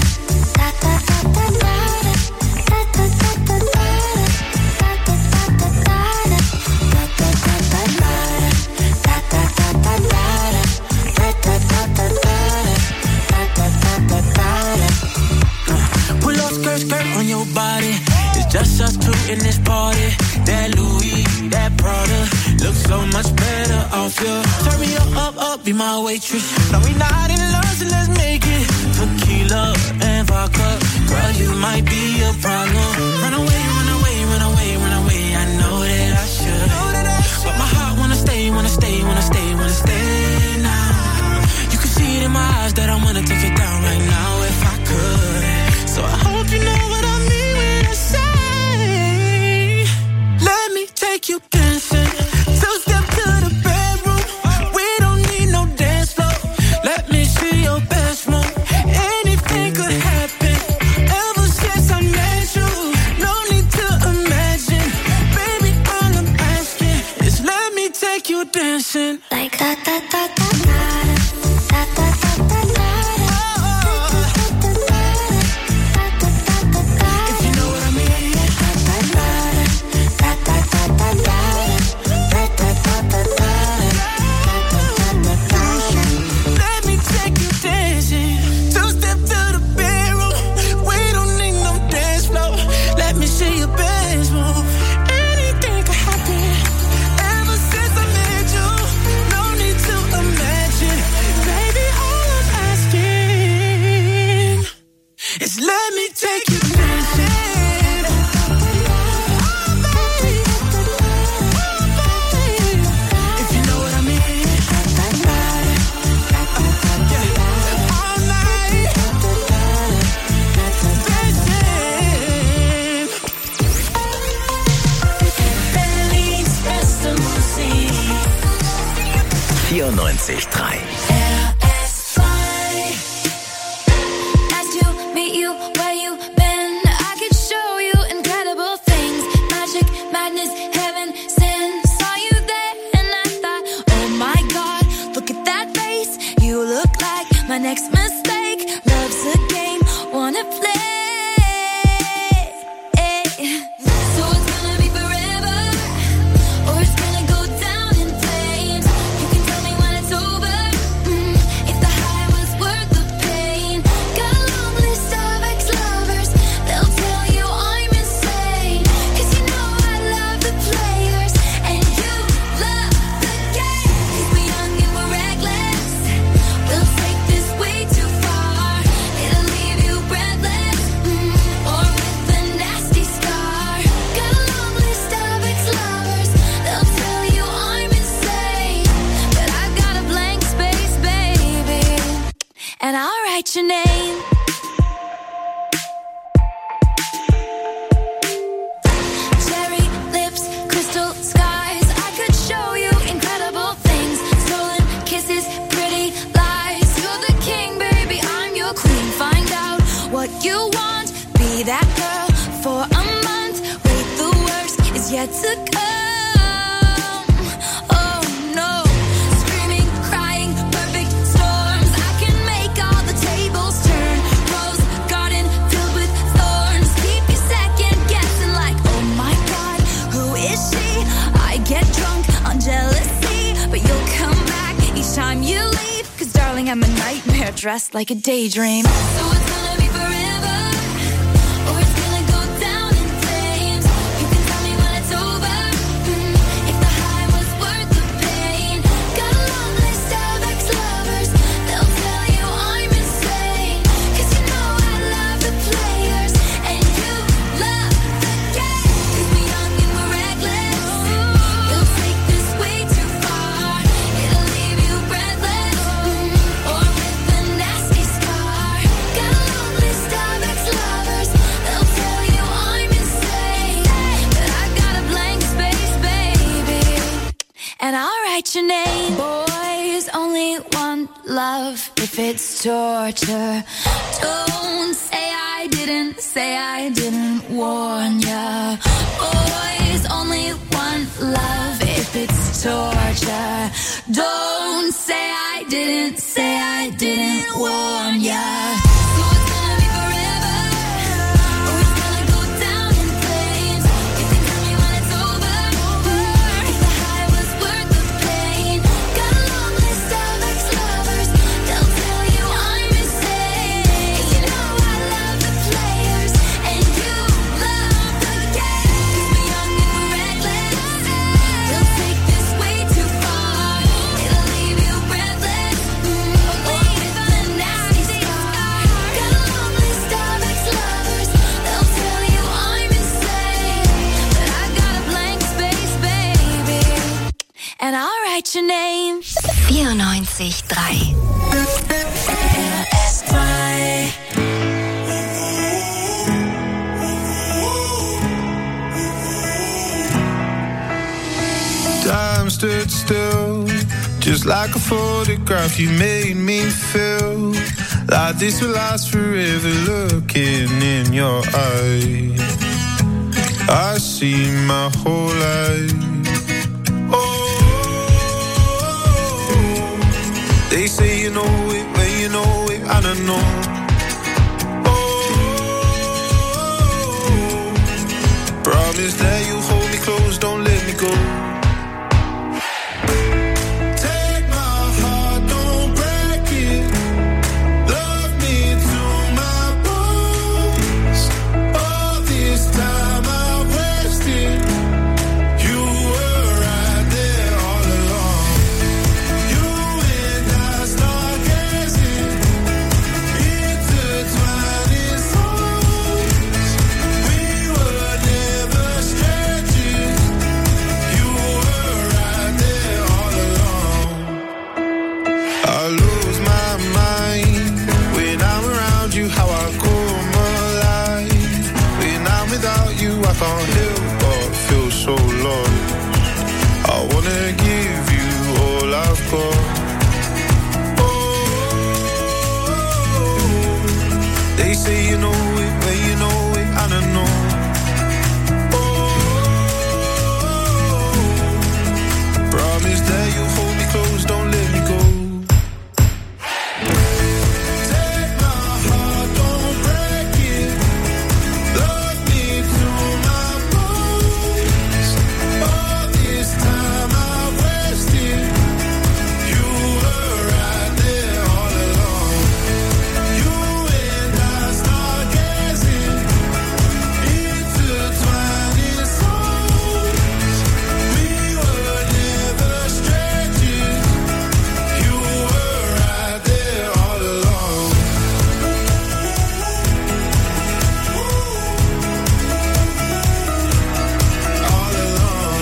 Skirt on your body, it's just us two in this party. That Louis, that Prada, looks so much better off you. Turn me up, up, up, be my waitress. No, we not in love, so let's make it. Tequila and vodka, girl, you might be a problem. Run away, run away, run away, run away. I know that I should, but my heart wanna stay, wanna stay, wanna stay, wanna stay now. You can see it in my eyes that I wanna take it down right now if I could. So I hope you know what I mean when I say, let me take you dancing. Two step to the bedroom. We don't need no dance floor. Let me see your best move. Anything could happen. Ever since I met you, no need to imagine. Baby, all I'm asking is let me take you dancing. Like that, that, that, that, that, that, that, that. Let me take you dancing. If you know what I mean. All night. Dancing. Berlin's beste Musik. vierundneunzig Komma drei my next mistake, love's a game, wanna play. So it's gonna be forever, or it's gonna go down in flames. You can tell me when it's over, mm, if the high was worth the pain. Got a long list of ex-lovers, they'll tell you I'm insane. Cause you know I love the players, and you love the game. Cause we're young and we're reckless, we'll take this way too far. It'll leave you breathless, mm, or with a nasty scar. Got a long list of ex-lovers, they'll tell you I'm insane. But I've got a blank space, baby, and I'll write your name. Cherry lips, crystal skies, I could show you incredible things. Stolen kisses, pretty lies. You're the king, baby, I'm your queen. Find out what you want, be that girl for yet to come. Oh no, screaming, crying, perfect storms. I can make all the tables turn. Rose garden filled with thorns. Keep you second guessing like, oh my God, who is she? I get drunk on jealousy, but you'll come back each time you leave. Cause darling, I'm a nightmare dressed like a daydream. So it's gonna be forever, or it's gonna go down in flames. You can tell me when it's over, mm, if the high was worth the pain. Got a long list of ex-lovers, they'll tell you I'm insane. Cause you know I love the players, and you love the game. Cause we're young and we're reckless, you'll take this way too far. It'll leave you breathless, mm, or with a nasty scar. Got a long list of ex-lovers, they'll tell you I'm insane. But I got a blank space, baby, and I'll write your name. Boys only want love if it's torture. Don't say I didn't, say I didn't warn ya. Boys only want love if it's torture. Don't say I didn't, say I didn't warn ya. So it's gonna be forever, or it's gonna go down in flames. You can tell me when it's over, if the high was worth the pain. Got a long list of ex-lovers, they'll tell you I'm insane. You know I love the players, and you love the game. Cause we're young and we're reckless, they'll take this way too far. It'll leave you breathless, mm, or with a nasty scar. Got a long list of ex-lovers, they'll tell you I'm insane. But I got a blank space, baby, and I'll write your name. vierundneunzig Komma drei. R S zwei. Time stood still, just like a photograph. You made me feel like this will last forever. Looking in your eyes, I see my whole life. Oh, they say you know it when you know it, I don't know. Oh, promise that you hold me close, don't let me go. Take my heart, don't break it. Love me to my bones. All this time I wasted, you were right there all along. You and I start gazing, intertwined in songs. We were never strangers. You were right there all along. I lose my mind when I'm around you. How I come alive when I'm without you. I can't help but feel so lost. I wanna give you all I've got. Oh, they say you know it when you know it, I don't know. Oh, promise that you hold me close, don't let me go. Take my heart, don't break it. Love me to my bones. All this time I wasted, you were right there all along. You and I start gazing, intertwined in songs. We were never strangers. You were right there all along. All along.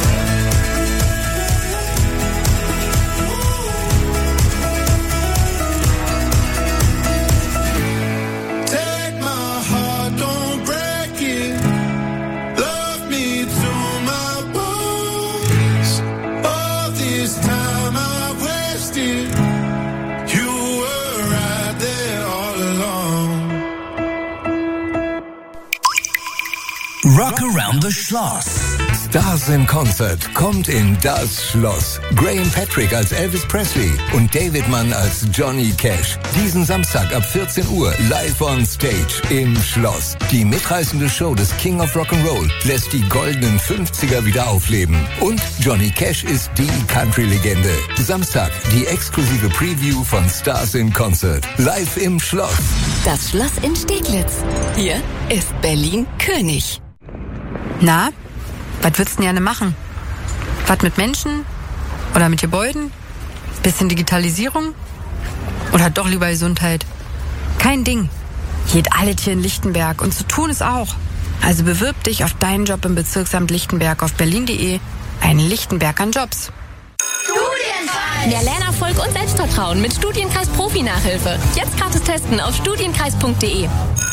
Take my heart, don't break it. Love me to my bones. All this time I wasted, you were right there all along. Rock around the Schloss. Stars in Concert kommt in das Schloss. Graham Patrick als Elvis Presley und David Mann als Johnny Cash. Diesen Samstag ab vierzehn Uhr live on stage im Schloss. Die mitreißende Show des King of Rock'n'Roll lässt die goldenen fünfziger wieder aufleben. Und Johnny Cash ist die Country-Legende. Samstag die exklusive Preview von Stars in Concert. Live im Schloss. Das Schloss in Steglitz. Hier ist Berlin König. Na, was würdest du denn gerne machen? Was mit Menschen? Oder mit Gebäuden? Bisschen Digitalisierung? Oder doch lieber Gesundheit? Kein Ding. Hier geht alles hier in Lichtenberg und zu tun ist auch. Also bewirb dich auf deinen Job im Bezirksamt Lichtenberg auf berlin punkt de. Ein Lichtenberg an Jobs. Studienpreis! Mehr Lernerfolg und Selbstvertrauen mit Studienkreis Profi-Nachhilfe. Jetzt gratis testen auf studienkreis punkt de.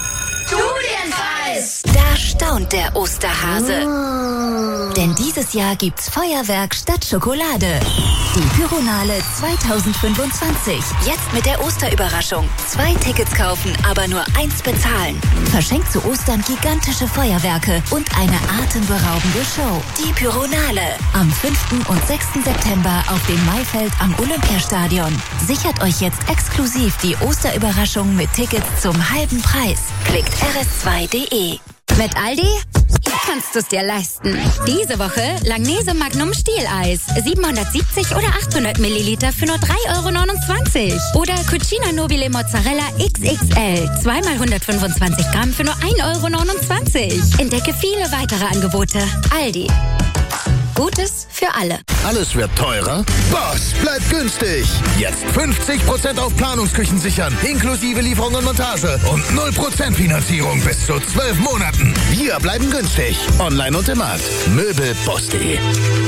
Studienpreis! Da staunt der Osterhase. Oh. Denn dieses Jahr gibt's Feuerwerk statt Schokolade. Die Pyronale zwanzig fünfundzwanzig. Jetzt mit der Osterüberraschung. Zwei Tickets kaufen, aber nur eins bezahlen. Verschenkt zu Ostern gigantische Feuerwerke und eine atemberaubende Show. Die Pyronale. Am fünften und sechsten September auf dem Maifeld am Olympiastadion. Sichert euch jetzt exklusiv die Osterüberraschung mit Tickets zum halben Preis. Klickt r s zwei punkt de. Mit Aldi kannst du es dir leisten. Diese Woche Langnese Magnum Stieleis. siebenhundertsiebzig oder achthundert Milliliter für nur drei Euro neunundzwanzig. Oder Cucina Nobile Mozzarella X X L. zwei mal hundertfünfundzwanzig Gramm für nur ein Euro neunundzwanzig. Entdecke viele weitere Angebote. Aldi. Gutes für alle. Alles wird teurer? Boss bleibt günstig. Jetzt fünfzig Prozent auf Planungsküchen sichern, inklusive Lieferung und Montage und null Prozent Finanzierung bis zu zwölf Monaten. Wir bleiben günstig. Online und im Markt. Möbelboss punkt de.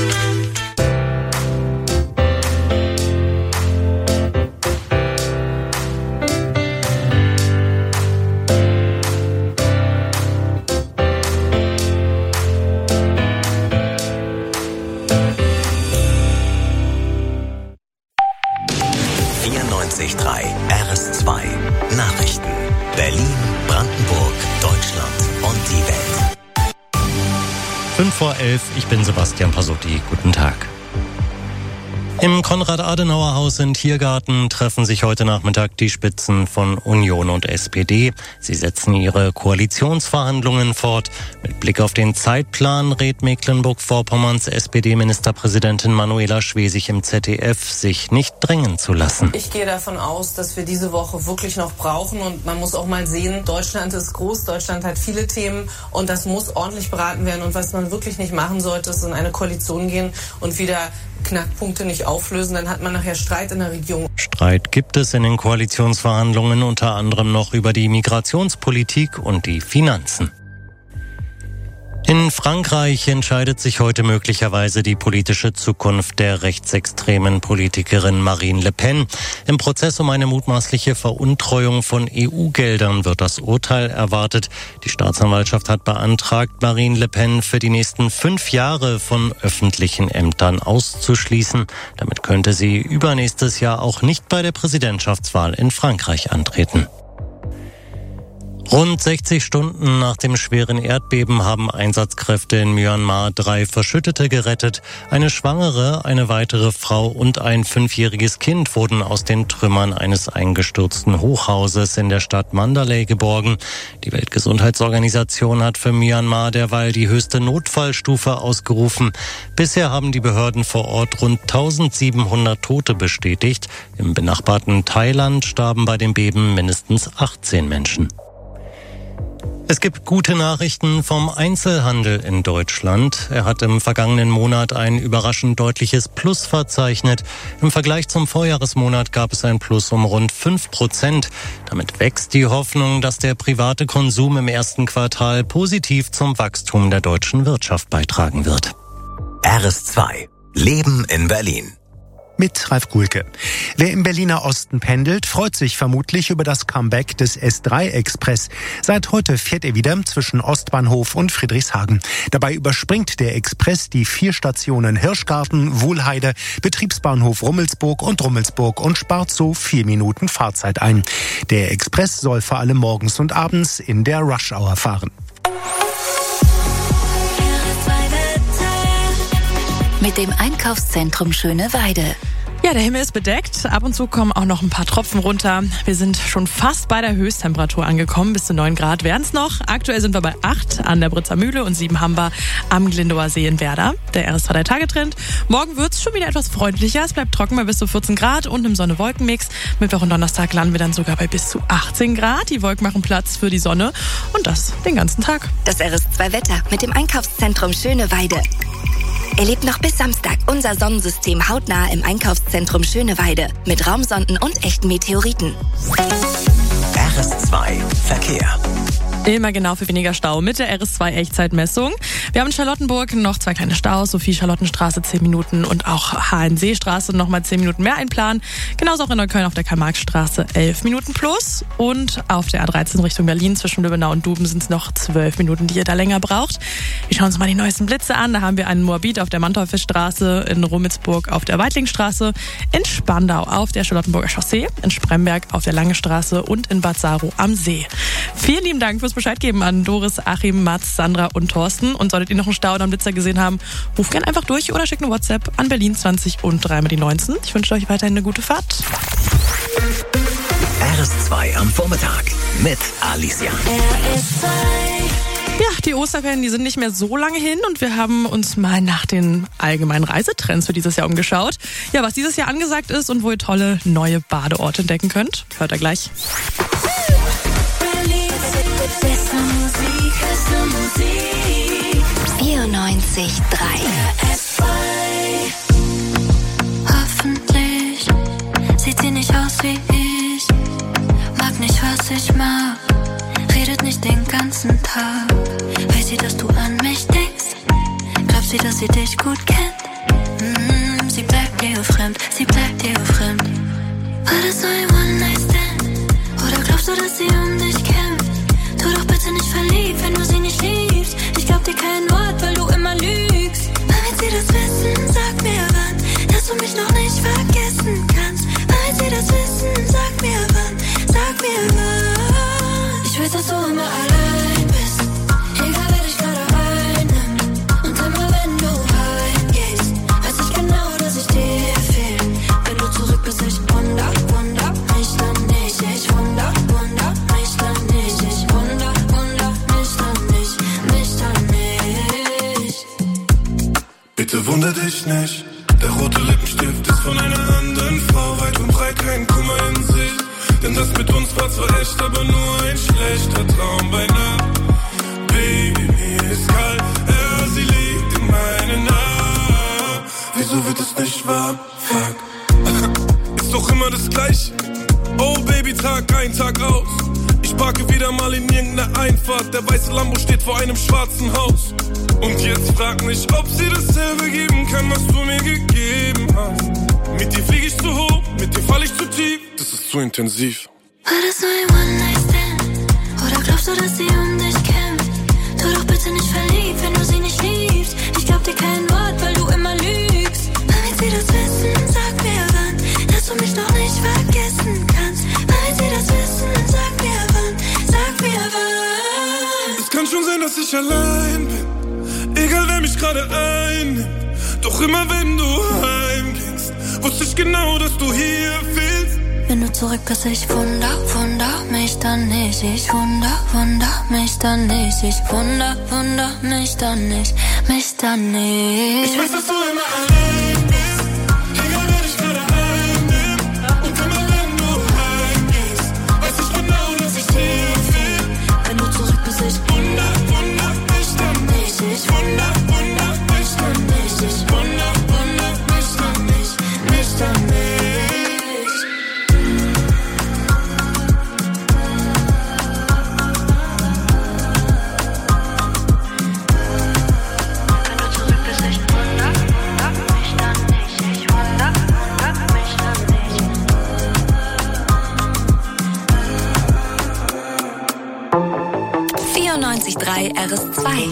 vierundneunzig Komma drei R S zwei Nachrichten. Berlin, Brandenburg, Deutschland und die Welt. fünf vor elf, ich bin Sebastian Pasotti. Guten Tag. Im Konrad-Adenauer-Haus in Tiergarten treffen sich heute Nachmittag die Spitzen von Union und S P D. Sie setzen ihre Koalitionsverhandlungen fort. Mit Blick auf den Zeitplan rät Mecklenburg-Vorpommerns S P D-Ministerpräsidentin Manuela Schwesig im Z D F, sich nicht drängen zu lassen. Ich gehe davon aus, dass wir diese Woche wirklich noch brauchen und man muss auch mal sehen, Deutschland ist groß, Deutschland hat viele Themen und das muss ordentlich beraten werden und was man wirklich nicht machen sollte, ist in eine Koalition gehen und wieder Knackpunkte nicht auflösen, dann hat man nachher Streit in der Regierung. Streit gibt es in den Koalitionsverhandlungen unter anderem noch über die Migrationspolitik und die Finanzen. In Frankreich entscheidet sich heute möglicherweise die politische Zukunft der rechtsextremen Politikerin Marine Le Pen. Im Prozess um eine mutmaßliche Veruntreuung von E U-Geldern wird das Urteil erwartet. Die Staatsanwaltschaft hat beantragt, Marine Le Pen für die nächsten fünf Jahre von öffentlichen Ämtern auszuschließen. Damit könnte sie übernächstes Jahr auch nicht bei der Präsidentschaftswahl in Frankreich antreten. Rund sechzig Stunden nach dem schweren Erdbeben haben Einsatzkräfte in Myanmar drei Verschüttete gerettet. Eine Schwangere, eine weitere Frau und ein fünfjähriges Kind wurden aus den Trümmern eines eingestürzten Hochhauses in der Stadt Mandalay geborgen. Die Weltgesundheitsorganisation hat für Myanmar derweil die höchste Notfallstufe ausgerufen. Bisher haben die Behörden vor Ort rund eintausendsiebenhundert Tote bestätigt. Im benachbarten Thailand starben bei dem Beben mindestens achtzehn Menschen. Es gibt gute Nachrichten vom Einzelhandel in Deutschland. Er hat im vergangenen Monat ein überraschend deutliches Plus verzeichnet. Im Vergleich zum Vorjahresmonat gab es ein Plus um rund fünf Prozent. Damit wächst die Hoffnung, dass der private Konsum im ersten Quartal positiv zum Wachstum der deutschen Wirtschaft beitragen wird. R S zwei. Leben in Berlin. Mit Ralf Kuhlke. Wer im Berliner Osten pendelt, freut sich vermutlich über das Comeback des S drei Express. Seit heute fährt er wieder zwischen Ostbahnhof und Friedrichshagen. Dabei überspringt der Express die vier Stationen Hirschgarten, Wuhlheide, Betriebsbahnhof Rummelsburg und Rummelsburg und spart so vier Minuten Fahrzeit ein. Der Express soll vor allem morgens und abends in der Rush-Hour fahren. R S zwei mit dem Einkaufszentrum Schöneweide. Ja, der Himmel ist bedeckt. Ab und zu kommen auch noch ein paar Tropfen runter. Wir sind schon fast bei der Höchsttemperatur angekommen. Bis zu neun Grad wären es noch. Aktuell sind wir bei acht an der Britzer Mühle und sieben haben wir am Glindower See in Werder. Der R S zwei Tage-Trend. Morgen wird es schon wieder etwas freundlicher. Es bleibt trocken bei bis zu vierzehn Grad und im Sonne-Wolken-Mix. Mittwoch und Donnerstag landen wir dann sogar bei bis zu achtzehn Grad. Die Wolken machen Platz für die Sonne und das den ganzen Tag. Das R S zwei Wetter mit dem Einkaufszentrum Schöneweide. Erlebt noch bis Samstag unser Sonnensystem hautnah im Einkaufszentrum Schöneweide mit Raumsonden und echten Meteoriten. R S zwei Verkehr. Immer genau für weniger Stau mit der R S zwei Echtzeitmessung. Wir haben in Charlottenburg noch zwei kleine Staus, Sophie-Charlottenstraße zehn Minuten und auch H N See-Straße nochmal zehn Minuten mehr einplanen. Genauso auch in Neukölln auf der Karl-Marx-Straße elf Minuten plus. Und auf der A dreizehn Richtung Berlin zwischen Lübbenau und Duben sind es noch zwölf Minuten, die ihr da länger braucht. Wir schauen uns mal die neuesten Blitze an. Da haben wir einen Moabit auf der Manteufelstraße, in Rummelsburg auf der Weitlingstraße, in Spandau auf der Charlottenburger Chaussee, in Spremberg auf der Lange Straße und in Bad Saro am See. Vielen lieben Dank fürs Bescheid geben an Doris, Achim, Mats, Sandra und Thorsten. Und solltet ihr noch einen Stau oder einen Blitzer gesehen haben, ruft gerne einfach durch oder schickt eine WhatsApp an Berlin zwanzig und dreimal die neunzehn. Ich wünsche euch weiterhin eine gute Fahrt. R S zwei am Vormittag mit Alicia. Ja, die Osterferien, die sind nicht mehr so lange hin und wir haben uns mal nach den allgemeinen Reisetrends für dieses Jahr umgeschaut. Ja, was dieses Jahr angesagt ist und wo ihr tolle neue Badeorte entdecken könnt, hört ihr gleich. vierundneunzig Komma drei Hoffentlich sieht sie nicht aus wie ich, mag nicht, was ich mag, redet nicht den ganzen Tag. Weiß sie, dass du an mich denkst? Glaubt sie, dass sie dich gut kennt? Mm, sie bleibt dir fremd, sie bleibt dir fremd. War das so ein One-Night-Stand? Oder glaubst du, dass sie um dich kämpft? Tu doch bitte nicht verliebt, wenn du sie nicht liebst. Ich glaub dir kein Wort, weil du immer lügst. Wann wird sie das wissen? Sag mir wann, dass du mich noch nicht vergessen kannst. Wann wird sie das wissen? Sag mir wann, sag mir wann. Ich weiß, dass du immer allein bist, egal wer dich gerade einnimmt. Und immer wenn du heimgehst, weiß ich genau, dass ich dir fehl. Wenn du zurück bist, ich wunder, wunder mich dann nicht. Ich wunder, wunder mich dann nicht. Ich wunder, wunder mich dann nicht, mich dann nicht. Bitte wunder dich nicht, der rote Lippenstift ist von einer anderen Frau. Weit und breit kein Kummer in sich, denn das mit uns war zwar echt, aber nur ein schlechter Traum bei Nacht. Baby, mir ist kalt, ja, sie liegt in meinen Armen. Wieso wird es nicht warm? Fuck. Ist doch immer das Gleiche. Oh Baby, Tag ein, Tag aus. Ich parke wieder mal in irgendeiner Einfahrt. Der weiße Lambo steht vor einem schwarzen Haus. Und jetzt frag mich, ob sie dasselbe geben kann, was du mir gegeben hast. Mit dir flieg ich zu hoch, mit dir fall ich zu tief. Das ist zu intensiv. War das so ein One-Night-Stand? Oder glaubst du, dass sie um dich kämpft? Tu doch bitte nicht verliebt, wenn du sie nicht liebst. Ich glaub dir kein Wort, weil du immer lügst. Wann wird sie das wissen? Sag mir wann, dass du mich noch nicht vergessen kannst. Wann wird sie das wissen? Sag mir wann, sag mir wann. Es kann schon sein, dass ich allein bin, egal wer mich gerade einnimmt. Doch immer wenn du heimgehst, wusste ich genau, dass du hier fehlst. Wenn du zurück bist, ich wunder, wunder mich dann nicht. Ich wunder, wunder mich dann nicht. Ich wunder, wunder mich dann nicht, mich dann nicht. Ich weiß, dass du immer allein bist, egal wer dich gerade einnimmt. Und immer wenn du heimgehst, weiß ich genau, dass ich dir fehl. Wenn du zurück bist, ich wunder, wunder mich dann nicht. Ich wunder, wunder mich dann nicht. Ich wunder, wunder mich dann nicht, mich dann nicht. vierundneunzig Komma drei R S zwei.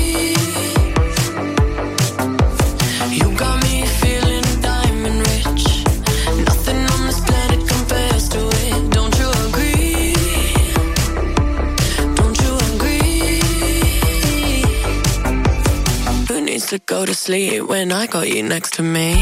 You got me feeling diamond rich. needs to go to sleep when I got you next to me?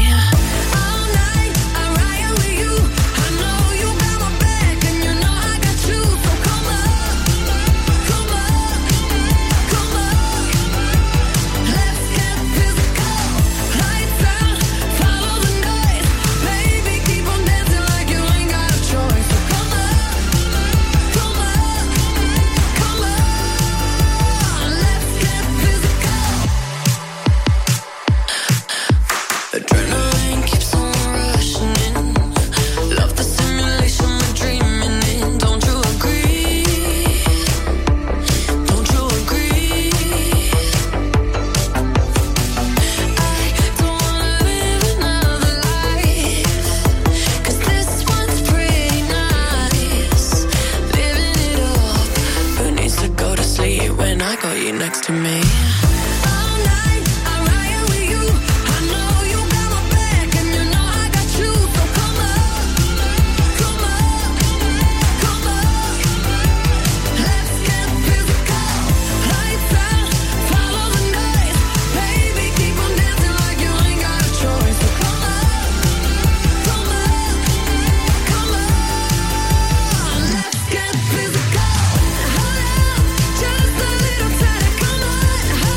Next to me. Just a little tighter, come on.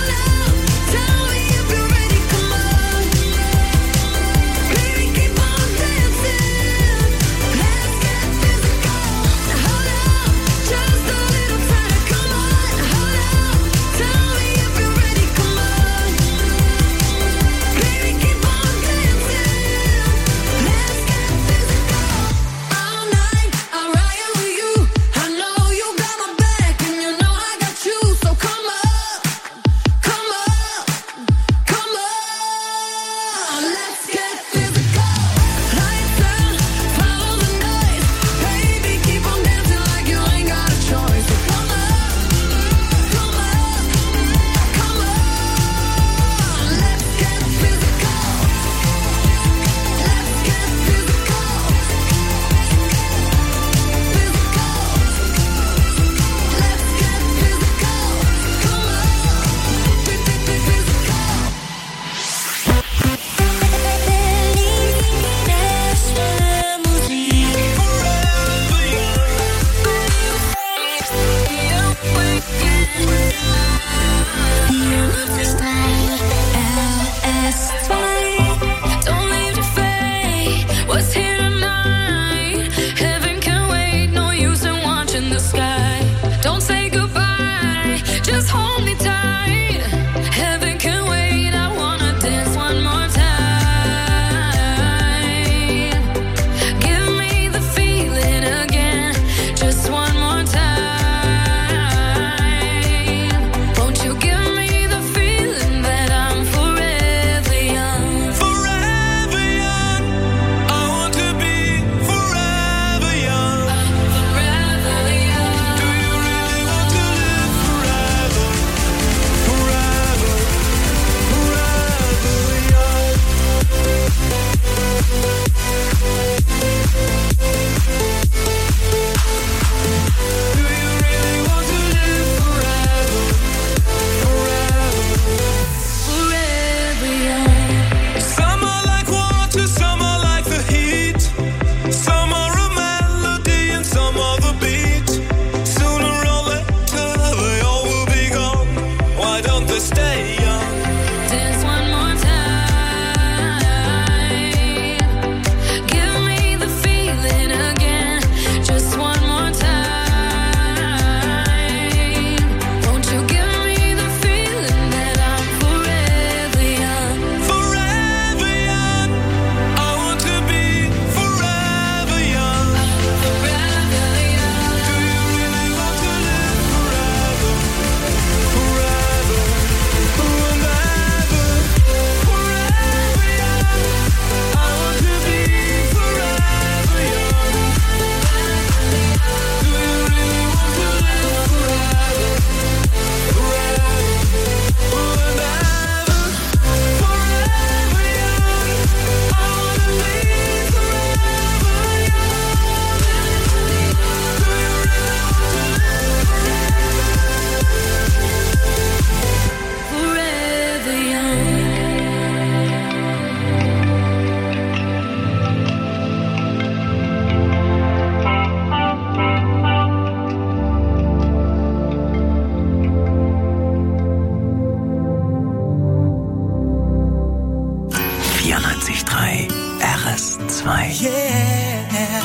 yeah.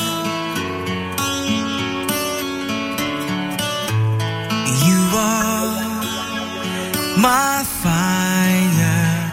You are my fire.